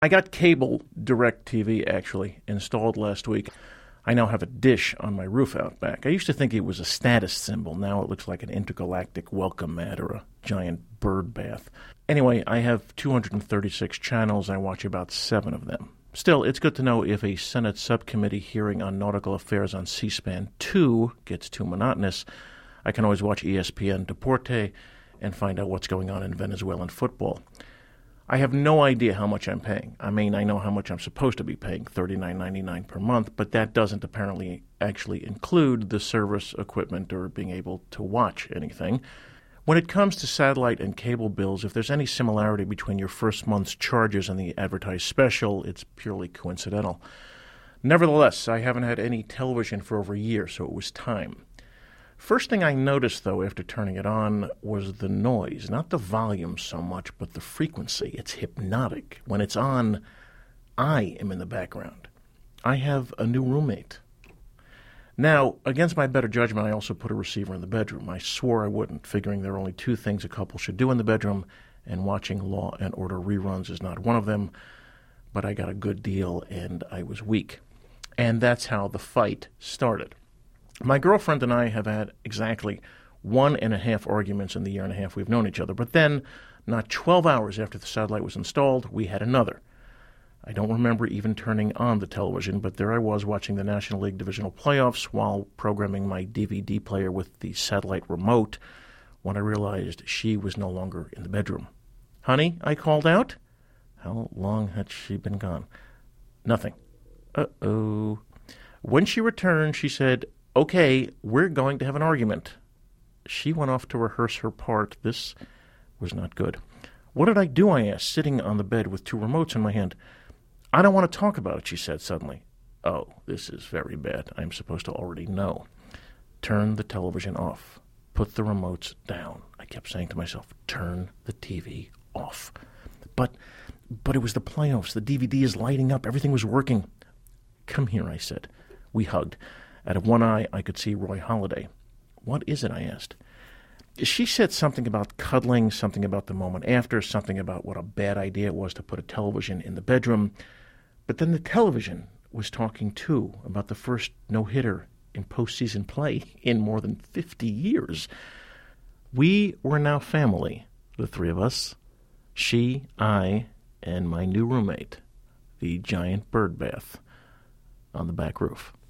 I got cable DirecTV, actually, installed last week. I now have a dish on my roof out back. I used to think it was a status symbol. Now it looks like an intergalactic welcome mat or a giant bird bath. Anyway, I have 236 channels. I watch about 7 of them. Still, it's good to know if a Senate subcommittee hearing on nautical affairs on C-SPAN 2 gets too monotonous. I can always watch ESPN Deporte and find out what's going on in Venezuelan football. I have no idea how much I'm paying. I mean, I know how much I'm supposed to be paying, $39.99 per month, but that doesn't apparently actually include the service, equipment, or being able to watch anything. When it comes to satellite and cable bills, if there's any similarity between your first month's charges and the advertised special, it's purely coincidental. Nevertheless, I haven't had any television for over a year, so it was time. First thing I noticed, though, after turning it on was the noise. Not the volume so much, but the frequency. It's hypnotic. When it's on, I am in the background. I have a new roommate. Now, against my better judgment, I also put a receiver in the bedroom. I swore I wouldn't, figuring there are only 2 things a couple should do in the bedroom, and watching Law and Order reruns is not one of them. But I got a good deal, and I was weak. And that's how the fight started. My girlfriend and I have had exactly 1.5 arguments in the year and a half we've known each other. But then, not 12 hours after the satellite was installed, we had another. I don't remember even turning on the television, but there I was watching the National League Divisional Playoffs while programming my DVD player with the satellite remote when I realized she was no longer in the bedroom. "Honey," I called out. How long had she been gone? Nothing. Uh-oh. When she returned, she said, "Okay, we're going to have an argument." She went off to rehearse her part. This was not good. "What did I do?" I asked, sitting on the bed with 2 remotes in my hand. "I don't want to talk about it," she said suddenly. Oh, this is very bad. I'm supposed to already know. Turn the television off. Put the remotes down. I kept saying to myself, turn the TV off. But it was the playoffs. The DVD is lighting up. Everything was working. "Come here," I said. We hugged. Out of one eye, I could see Roy Halladay. "What is it?" I asked. She said something about cuddling, something about the moment after, something about what a bad idea it was to put a television in the bedroom. But then the television was talking, too, about the first no-hitter in postseason play in more than 50 years. We were now family, the 3 of us. She, I, and my new roommate, the giant bird bath on the back roof.